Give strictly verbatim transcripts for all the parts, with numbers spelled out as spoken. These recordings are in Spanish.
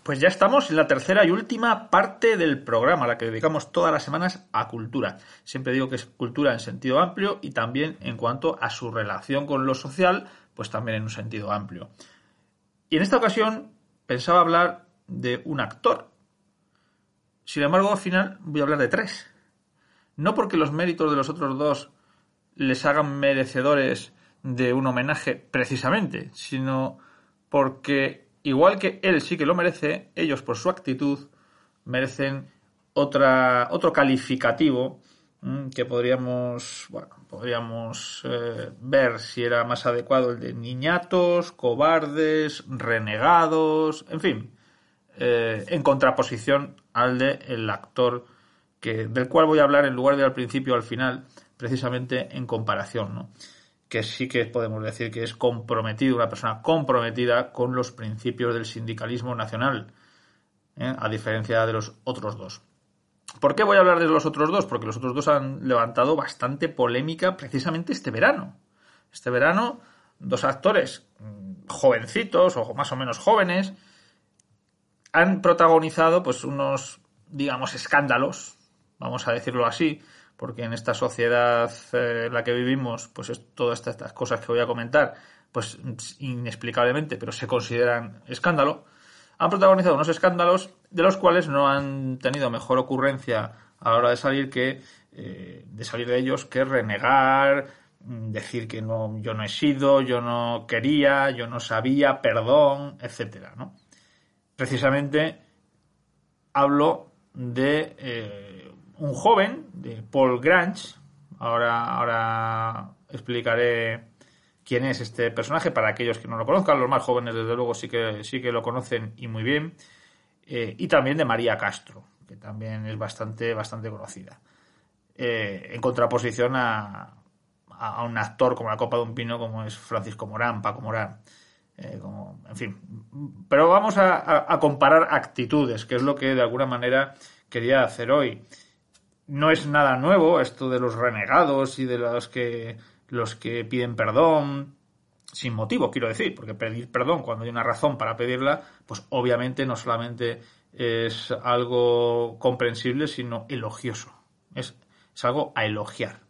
Pues ya estamos en la tercera y última parte del programa, la que dedicamos todas las semanas a cultura. Siempre digo que es cultura en sentido amplio y también en cuanto a su relación con lo social, pues también en un sentido amplio. Y en esta ocasión pensaba hablar de un actor. Sin embargo, al final voy a hablar de tres. No porque los méritos de los otros dos les hagan merecedores de un homenaje precisamente, sino porque, igual que él sí que lo merece, ellos por su actitud merecen otra, otro calificativo mmm, que podríamos, bueno, podríamos eh, ver si era más adecuado el de niñatos, cobardes, renegados, en fin, eh, en contraposición al de el actor que, del cual voy a hablar en lugar de al principio o al final, precisamente en comparación, ¿no? Que sí que podemos decir que es comprometido, una persona comprometida con los principios del sindicalismo nacional, ¿eh? A diferencia de los otros dos. ¿Por qué voy a hablar de los otros dos? Porque los otros dos han levantado bastante polémica precisamente este verano. Este verano, dos actores jovencitos o más o menos jóvenes han protagonizado pues unos, digamos, escándalos, vamos a decirlo así, porque en esta sociedad eh, en la que vivimos, pues es, todas estas, estas cosas que voy a comentar, pues inexplicablemente, pero se consideran escándalo, han protagonizado unos escándalos de los cuales no han tenido mejor ocurrencia a la hora de salir que eh, de salir de ellos que renegar, decir que no, yo no he sido, yo no quería, yo no sabía, perdón, etcétera, ¿no? Precisamente hablo de eh, un joven, de Paul Grange. Ahora, ahora explicaré quién es este personaje para aquellos que no lo conozcan. Los más jóvenes, desde luego, sí que, sí que lo conocen y muy bien. Eh, y también de María Castro, que también es bastante, bastante conocida. Eh, en contraposición a, a un actor como la copa de un pino, como es Francisco Morán, Paco Morán. Eh, como, en fin. Pero vamos a, a, a comparar actitudes, que es lo que de alguna manera quería hacer hoy. No es nada nuevo esto de los renegados y de los que, los que piden perdón sin motivo, quiero decir, porque pedir perdón cuando hay una razón para pedirla, pues obviamente no solamente es algo comprensible, sino elogioso. Es, es algo a elogiar,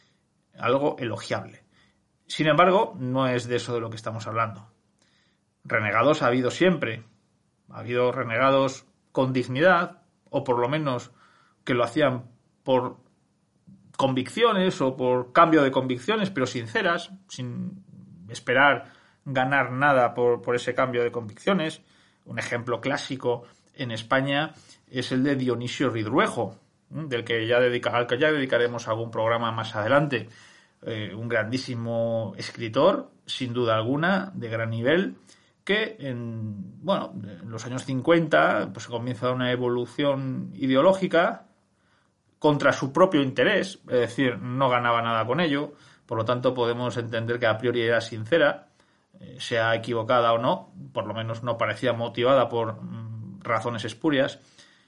algo elogiable. Sin embargo, no es de eso de lo que estamos hablando. Renegados ha habido siempre. Ha habido renegados con dignidad, o por lo menos que lo hacían por convicciones o por cambio de convicciones, pero sinceras, sin esperar ganar nada por, por ese cambio de convicciones. Un ejemplo clásico en España es el de Dionisio Ridruejo, del que ya dedica, al que ya dedicaremos algún programa más adelante. Eh, un grandísimo escritor, sin duda alguna, de gran nivel, que en, bueno, en los años cincuenta pues comienza una evolución ideológica contra su propio interés, es decir, no ganaba nada con ello, por lo tanto podemos entender que a priori era sincera, eh, sea equivocada o no, por lo menos no parecía motivada por mm, razones espurias,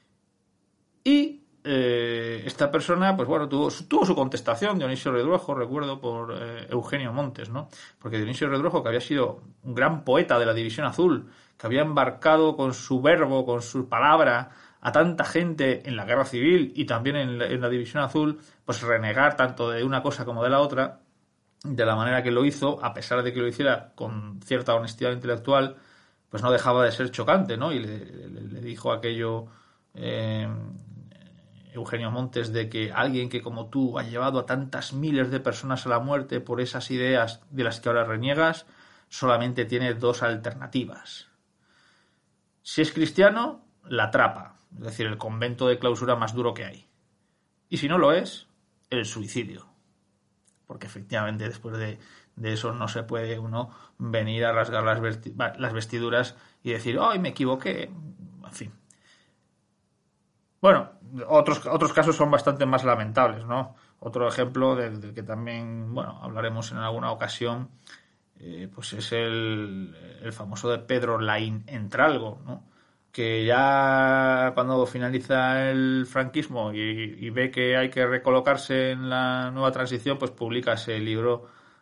y eh, esta persona, pues bueno, tuvo, tuvo su contestación, Dionisio Redruejo, recuerdo, por eh, Eugenio Montes, ¿no? Porque Dionisio Redruejo, que había sido un gran poeta de la División Azul, que había embarcado con su verbo, con su palabra, a tanta gente en la Guerra Civil y también en la, en la División Azul, pues renegar tanto de una cosa como de la otra, de la manera que lo hizo, a pesar de que lo hiciera con cierta honestidad intelectual, pues no dejaba de ser chocante, ¿no? Y le, le, le dijo aquello eh, Eugenio Montes de que alguien que como tú ha llevado a tantas miles de personas a la muerte por esas ideas de las que ahora reniegas, solamente tiene dos alternativas. Si es cristiano, la trapa, es decir, el convento de clausura más duro que hay. Y si no lo es, el suicidio. Porque efectivamente después de, de eso no se puede uno venir a rasgar las, vesti- las vestiduras y decir, ¡ay, me equivoqué! En fin. Bueno, otros, otros casos son bastante más lamentables, ¿no? Otro ejemplo del, del que también, bueno, hablaremos en alguna ocasión, eh, pues es el, el famoso de Pedro Laín Entralgo, ¿no? Que ya cuando finaliza el franquismo y, y ve que hay que recolocarse en la nueva transición, pues publica ese libro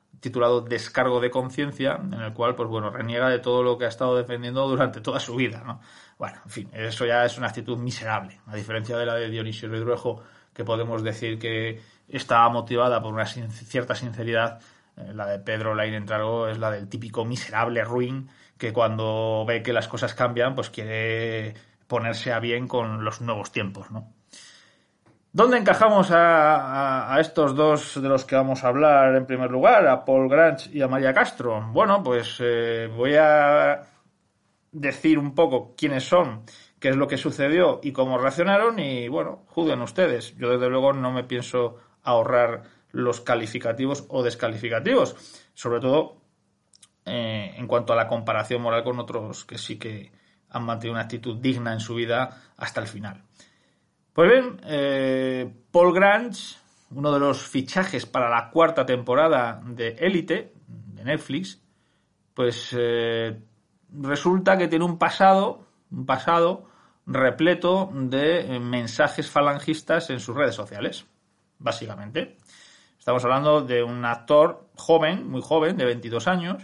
titulado Descargo de conciencia, en el cual, pues bueno, reniega de todo lo que ha estado defendiendo durante toda su vida, ¿no? Bueno, en fin, eso ya es una actitud miserable, a diferencia de la de Dionisio Ridruejo, que podemos decir que estaba motivada por una sin- cierta sinceridad. Eh, la de Pedro Lainentrago es la del típico miserable ruin que cuando ve que las cosas cambian, pues quiere ponerse a bien con los nuevos tiempos, ¿no? ¿Dónde encajamos a, a, a estos dos de los que vamos a hablar en primer lugar, a Paul Grange y a María Castro? Bueno, pues eh, voy a decir un poco quiénes son, qué es lo que sucedió y cómo reaccionaron y, bueno, juzguen ustedes. Yo, desde luego, no me pienso ahorrar los calificativos o descalificativos, sobre todo eh, en cuanto a la comparación moral con otros que sí que han mantenido una actitud digna en su vida hasta el final. Pues bien, eh, Paul Grange, uno de los fichajes para la cuarta temporada de Élite, de Netflix, pues eh, resulta que tiene un pasado, un pasado repleto de mensajes falangistas en sus redes sociales, básicamente. Estamos hablando de un actor joven, muy joven, de veintidós años,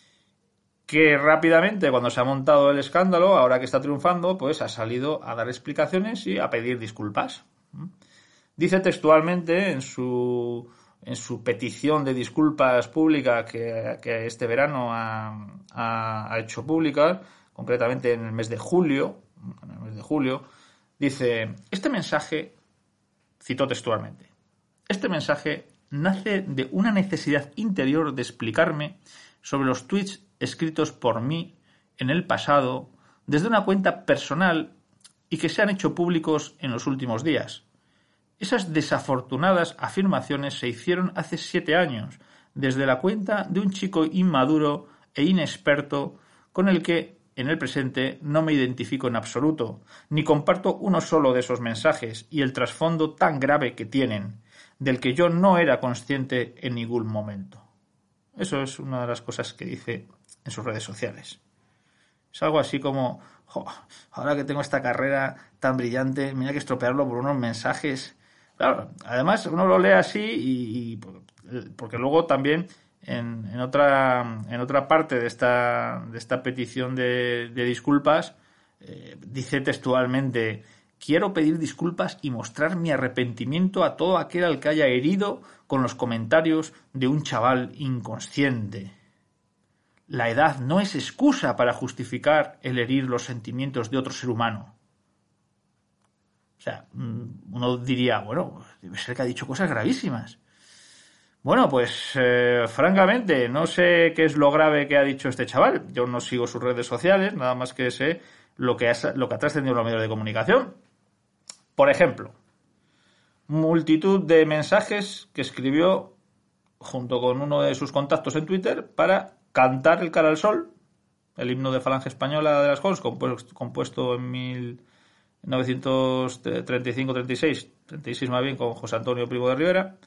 que rápidamente, cuando se ha montado el escándalo, ahora que está triunfando, pues ha salido a dar explicaciones y a pedir disculpas. Dice textualmente en su, en su petición de disculpas pública que, que este verano ha, ha, ha hecho pública, concretamente en el mes de julio, en el mes de julio, dice, este mensaje, citó textualmente, este mensaje nace de una necesidad interior de explicarme sobre los tweets escritos por mí en el pasado desde una cuenta personal y que se han hecho públicos en los últimos días. Esas desafortunadas afirmaciones se hicieron hace siete años, desde la cuenta de un chico inmaduro e inexperto con el que, en el presente, no me identifico en absoluto, ni comparto uno solo de esos mensajes y el trasfondo tan grave que tienen, del que yo no era consciente en ningún momento. Eso es una de las cosas que dice en sus redes sociales. Es algo así como, jo, ahora que tengo esta carrera tan brillante, mira que estropearlo por unos mensajes. Claro, además uno lo lee así y, y porque luego también en, en otra en otra parte de esta de esta petición de, de disculpas eh, dice textualmente: quiero pedir disculpas y mostrar mi arrepentimiento a todo aquel al que haya herido con los comentarios de un chaval inconsciente. La edad no es excusa para justificar el herir los sentimientos de otro ser humano. O sea, uno diría, bueno, debe ser que ha dicho cosas gravísimas. Bueno, pues eh, francamente, no sé qué es lo grave que ha dicho este chaval. Yo no sigo sus redes sociales, nada más que sé lo que ha, lo que ha trascendido en los medios de comunicación. Por ejemplo, multitud de mensajes que escribió junto con uno de sus contactos en Twitter para cantar el Cara al Sol, el himno de Falange Española de las Corts, compuesto en mil novecientos treinta y cinco treinta y seis, treinta y seis más bien, con José Antonio Primo de Rivera.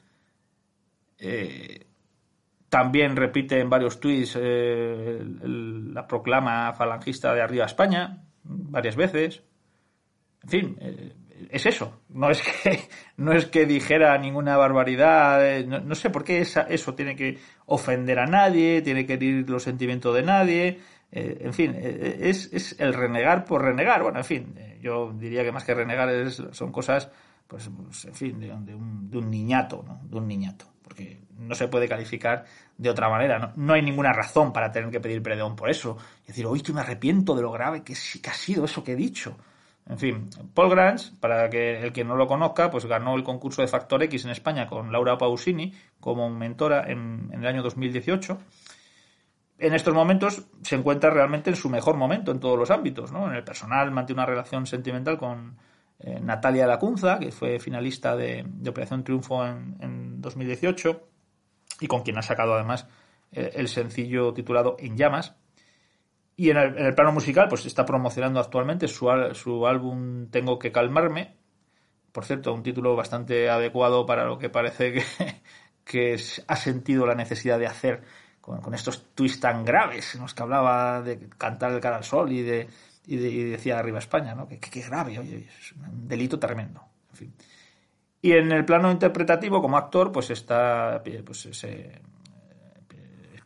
Eh, también repite en varios tuits eh, el, el, la proclama falangista de Arriba España, varias veces. En fin, eh, es eso. No es que no es que dijera ninguna barbaridad. Eh, no, no sé por qué esa, eso tiene que ofender a nadie, tiene que herir los sentimientos de nadie. Eh, en fin, eh, es, es el renegar por renegar. Bueno, en fin, eh, yo diría que más que renegar es, son cosas, pues, pues en fin, de, de, un, de un niñato, ¿no? De un niñato. Porque no se puede calificar de otra manera. No, no hay ninguna razón para tener que pedir perdón por eso. Y decir, oye, que me arrepiento de lo grave que, que ha sido eso que he dicho. En fin, Paul Grange, para que el que no lo conozca, pues ganó el concurso de Factor X en España con Laura Pausini como mentora en, en el año dos mil dieciocho. En estos momentos se encuentra realmente en su mejor momento en todos los ámbitos, ¿no? En el personal mantiene una relación sentimental con eh, Natalia Lacunza, que fue finalista de, de Operación Triunfo en, en dos mil dieciocho y con quien ha sacado además eh, el sencillo titulado En Llamas. Y en el, en el plano musical, pues está promocionando actualmente su, su álbum Tengo que calmarme. Por cierto, un título bastante adecuado para lo que parece que, que ha sentido la necesidad de hacer con, con estos twists tan graves en los que hablaba de cantar el Cara al Sol y, de, y, de, y decía Arriba España, ¿no? Que, que, que grave, oye, es un delito tremendo. En fin. Y en el plano interpretativo, como actor, pues está pues se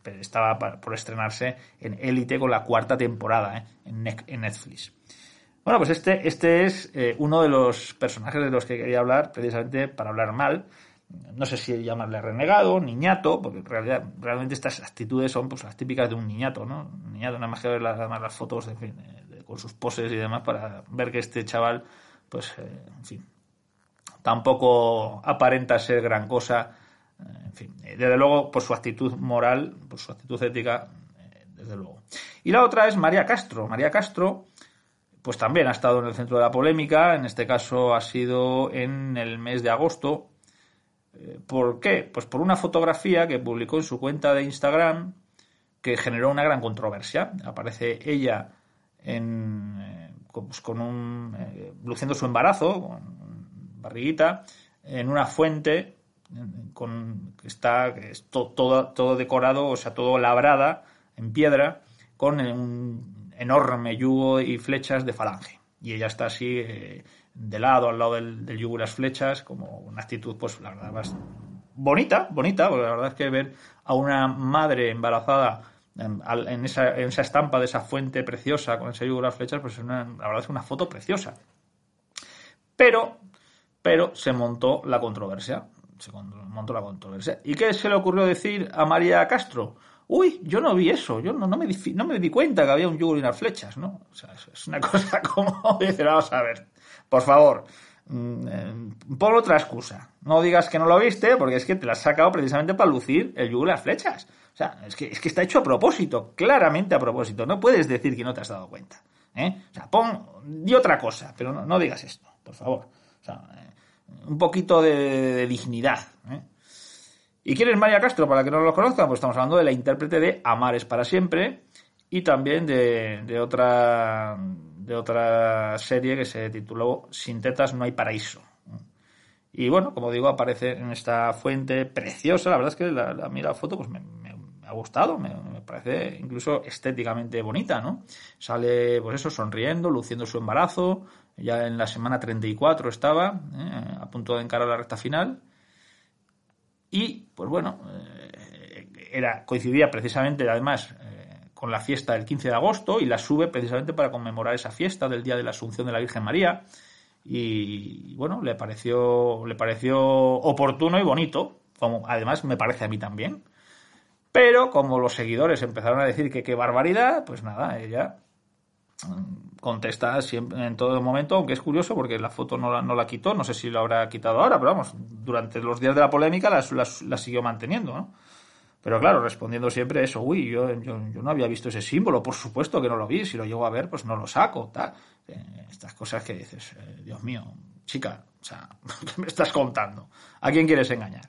estaba por estrenarse en Élite con la cuarta temporada, ¿eh? en Netflix. Bueno, pues este, este es eh, uno de los personajes de los que quería hablar, precisamente para hablar mal. No sé si llamarle renegado, niñato, porque en realidad realmente estas actitudes son pues las típicas de un niñato, ¿no? Un niñato, nada más que ver las, además las fotos de, en fin, de, con sus poses y demás para ver que este chaval, pues, eh, en fin, tampoco aparenta ser gran cosa. En fin, desde luego por su actitud moral, por su actitud ética, eh, desde luego. Y la otra es María Castro. María Castro, pues también ha estado en el centro de la polémica, en este caso ha sido en el mes de agosto. ¿Por qué? Pues por una fotografía que publicó en su cuenta de Instagram que generó una gran controversia. Aparece ella en, eh, pues con un eh, luciendo su embarazo, con barriguita, en una fuente con que está que es to, todo, todo decorado, o sea, todo labrada en piedra, con un enorme yugo y flechas de falange. Y ella está así... Eh, de lado, al lado del, del yugo y las flechas, como una actitud, pues la verdad, más bonita, bonita, porque la verdad es que ver a una madre embarazada en, en, esa, en esa estampa de esa fuente preciosa con ese yugo y las flechas, pues es una, la verdad es una foto preciosa. Pero, pero se montó la controversia, se montó la controversia. ¿Y qué se le ocurrió decir a María Castro? Uy, yo no vi eso, yo no, no, me, di, no me di cuenta que había un yugo y unas flechas, ¿no? O sea, es una cosa como decir, vamos a ver, por favor, mmm, pon otra excusa. No digas que no lo viste, porque es que te la has sacado precisamente para lucir el yugo y las flechas. O sea, es que, es que está hecho a propósito, claramente a propósito. No puedes decir que no te has dado cuenta, ¿eh? O sea, pon, di otra cosa, pero no, no digas esto, por favor. O sea, eh, un poquito de, de dignidad, ¿eh? ¿Y quién es María Castro? Para que no lo conozcan, pues estamos hablando de la intérprete de Amar es para siempre y también de, de otra de otra serie que se tituló Sin tetas no hay paraíso. Y bueno, como digo, aparece en esta fuente preciosa. La verdad es que la, la, a mí la foto pues me, me, me ha gustado, me, me parece incluso estéticamente bonita, ¿no? Sale, pues eso, sonriendo, luciendo su embarazo. Ya en la semana treinta y cuatro estaba, ¿eh? A punto de encarar la recta final. Y, pues bueno, eh, era, coincidía precisamente, además, eh, con la fiesta del quince de agosto y la sube precisamente para conmemorar esa fiesta del Día de la Asunción de la Virgen María. Y, bueno, le pareció, le pareció oportuno y bonito, como además me parece a mí también. Pero como los seguidores empezaron a decir que qué barbaridad, pues nada, ella contesta siempre en todo momento, aunque es curioso porque la foto no la, no la quitó, no sé si la habrá quitado ahora, pero vamos, durante los días de la polémica la, la, la siguió manteniendo, ¿no? Pero claro, respondiendo siempre eso, uy, yo, yo, yo no había visto ese símbolo, por supuesto que no lo vi, si lo llego a ver, pues no lo saco, tal. Eh, estas cosas que dices, eh, Dios mío, chica, o sea, ¿qué me estás contando? ¿A quién quieres engañar?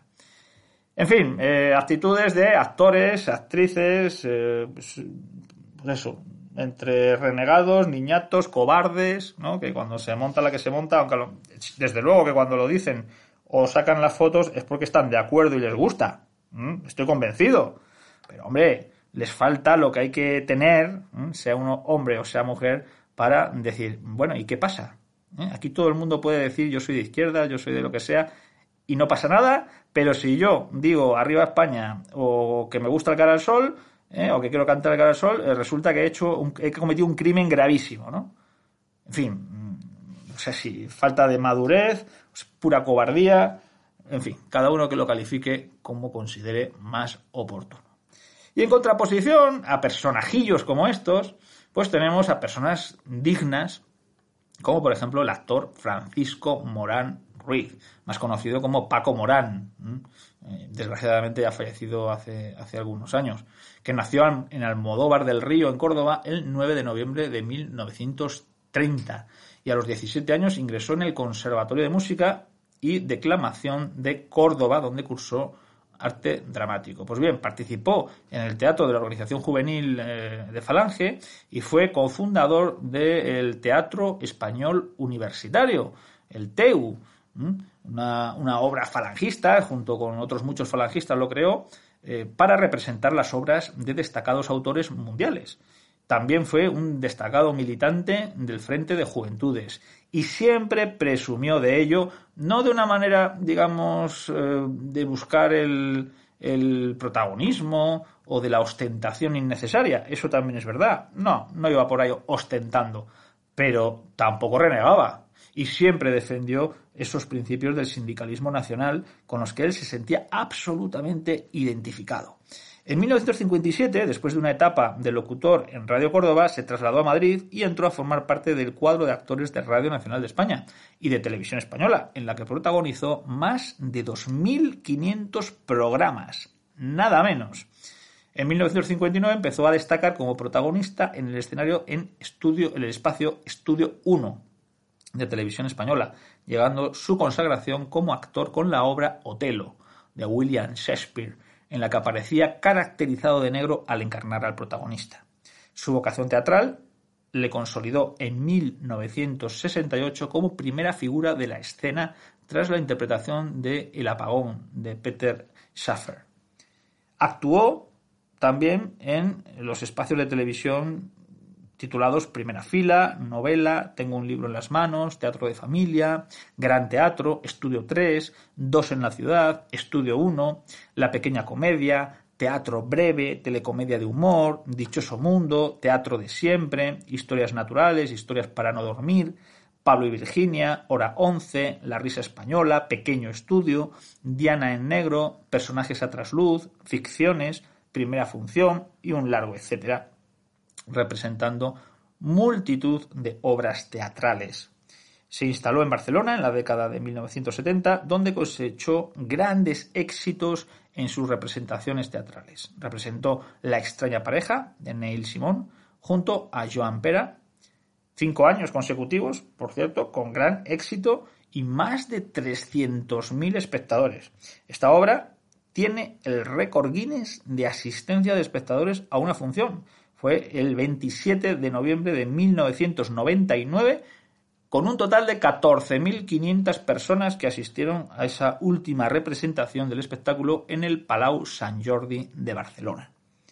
En fin, eh, actitudes de actores, actrices, eh, pues, pues eso, entre renegados, niñatos, cobardes, ¿no? Que cuando se monta la que se monta, aunque lo, desde luego que cuando lo dicen o sacan las fotos es porque están de acuerdo y les gusta. ¿Mm? Estoy convencido. Pero, hombre, les falta lo que hay que tener, ¿eh? Sea uno hombre o sea mujer, para decir, bueno, ¿y qué pasa? ¿Eh? Aquí todo el mundo puede decir yo soy de izquierda, yo soy de lo que sea, y no pasa nada, pero si yo digo arriba España o que me gusta el cara al sol, ¿eh? o que quiero cantar el cara al sol, eh, resulta que he hecho un, he cometido un crimen gravísimo, ¿no? En fin, no sé si falta de madurez, pura cobardía, en fin, cada uno que lo califique como considere más oportuno. Y en contraposición a personajillos como estos, pues tenemos a personas dignas, como por ejemplo el actor Francisco Morán Ruiz, más conocido como Paco Morán, ¿eh? Desgraciadamente ya fallecido hace, hace algunos años, que nació en Almodóvar del Río, en Córdoba, el nueve de noviembre de mil novecientos treinta, y a los diecisiete años ingresó en el Conservatorio de Música y Declamación de Córdoba, donde cursó arte dramático. Pues bien, participó en el teatro de la Organización Juvenil eh, de Falange y fue cofundador del Teatro Español Universitario, el T E U, una, una obra falangista, junto con otros muchos falangistas lo creó, eh, para representar las obras de destacados autores mundiales. También fue un destacado militante del Frente de Juventudes y siempre presumió de ello, no de una manera, digamos, eh, de buscar el, el protagonismo o de la ostentación innecesaria. Eso también es verdad. No, no iba por ahí ostentando, pero tampoco renegaba y siempre defendió esos principios del sindicalismo nacional con los que él se sentía absolutamente identificado. En mil novecientos cincuenta y siete, después de una etapa de locutor en Radio Córdoba, se trasladó a Madrid y entró a formar parte del cuadro de actores de Radio Nacional de España y de Televisión Española, en la que protagonizó más de dos mil quinientos programas, nada menos. En mil novecientos cincuenta y nueve empezó a destacar como protagonista en el escenario en, estudio, en el espacio Estudio uno de Televisión Española, llegando su consagración como actor con la obra Otelo, de William Shakespeare, en la que aparecía caracterizado de negro al encarnar al protagonista. Su vocación teatral le consolidó en mil novecientos sesenta y ocho como primera figura de la escena tras la interpretación de El apagón de Peter Shaffer. Actuó también en los espacios de televisión titulados Primera Fila, Novela, Tengo un libro en las manos, Teatro de Familia, Gran Teatro, Estudio tres, Dos en la ciudad, Estudio uno, La pequeña comedia, Teatro breve, Telecomedia de humor, Dichoso mundo, Teatro de siempre, Historias naturales, Historias para no dormir, Pablo y Virginia, Hora once, La risa española, Pequeño estudio, Diana en negro, Personajes a trasluz, Ficciones, Primera función y un largo etcétera, representando multitud de obras teatrales. Se instaló en Barcelona en la década de mil novecientos setenta, donde cosechó grandes éxitos en sus representaciones teatrales. Representó La extraña pareja, de Neil Simon, junto a Joan Pera, cinco años consecutivos, por cierto, con gran éxito y más de trescientos mil espectadores. Esta obra tiene el récord Guinness de asistencia de espectadores a una función. Fue el veintisiete de noviembre de mil novecientos noventa y nueve, con un total de catorce mil quinientas personas que asistieron a esa última representación del espectáculo en el Palau Sant Jordi de Barcelona.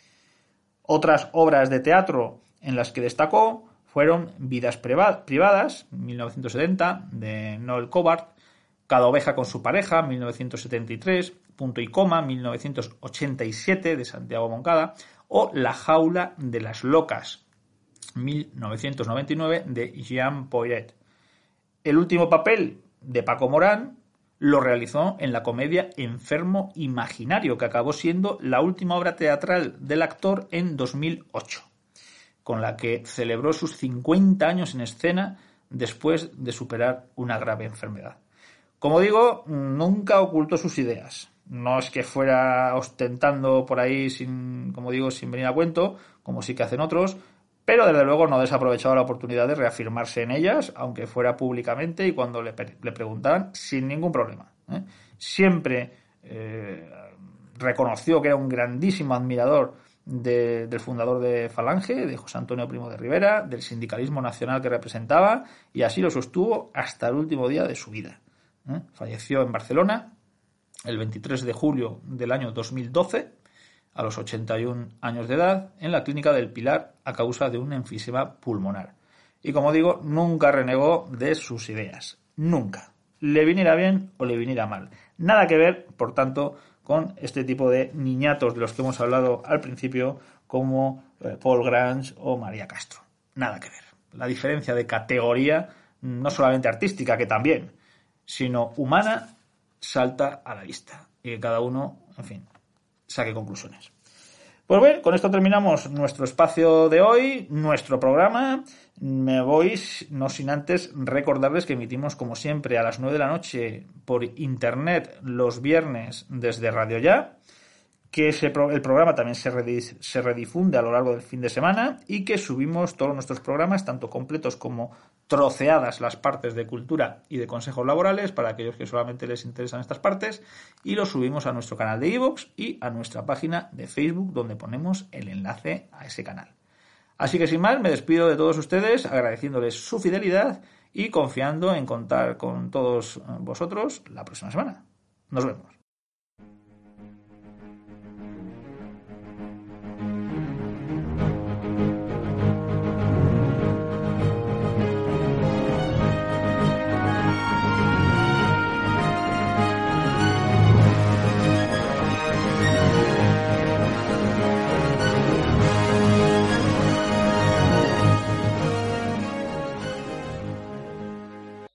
Otras obras de teatro en las que destacó fueron Vidas privadas, mil novecientos setenta, de Noel Coward, Cada oveja con su pareja, mil novecientos setenta y tres, Punto y coma, mil novecientos ochenta y siete, de Santiago Moncada, o La jaula de las locas, mil novecientos noventa y nueve, de Jean Poiret. El último papel de Paco Morán lo realizó en la comedia Enfermo imaginario, que acabó siendo la última obra teatral del actor en dos mil ocho, con la que celebró sus cincuenta años en escena después de superar una grave enfermedad. Como digo, nunca ocultó sus ideas. No es que fuera ostentando por ahí, sin, como digo, sin venir a cuento, como sí que hacen otros, pero desde luego no desaprovechaba la oportunidad de reafirmarse en ellas, aunque fuera públicamente y cuando le, le preguntaran, sin ningún problema, ¿eh? Siempre eh, reconoció que era un grandísimo admirador de, del fundador de Falange, de José Antonio Primo de Rivera, del sindicalismo nacional que representaba, y así lo sostuvo hasta el último día de su vida, ¿eh? Falleció en Barcelona el veintitrés de julio del año dos mil doce, a los ochenta y un años de edad, en la Clínica del Pilar a causa de un enfisema pulmonar. Y como digo, nunca renegó de sus ideas. Nunca. Le viniera bien o le viniera mal. Nada que ver, por tanto, con este tipo de niñatos de los que hemos hablado al principio, como Paul Grange o María Castro. Nada que ver. La diferencia de categoría, no solamente artística, que también, sino humana, salta a la vista. Y que cada uno, en fin, saque conclusiones. Pues bien, con esto terminamos nuestro espacio de hoy, nuestro programa. Me voy, no sin antes recordarles que emitimos, como siempre, a las nueve de la noche por internet los viernes desde Radio Ya, que ese pro- el programa también se, redis- se redifunde a lo largo del fin de semana y que subimos todos nuestros programas, tanto completos como troceadas las partes de cultura y de consejos laborales para aquellos que solamente les interesan estas partes, y los subimos a nuestro canal de iVoox y a nuestra página de Facebook, donde ponemos el enlace a ese canal. Así que sin más, me despido de todos ustedes agradeciéndoles su fidelidad y confiando en contar con todos vosotros la próxima semana. Nos vemos.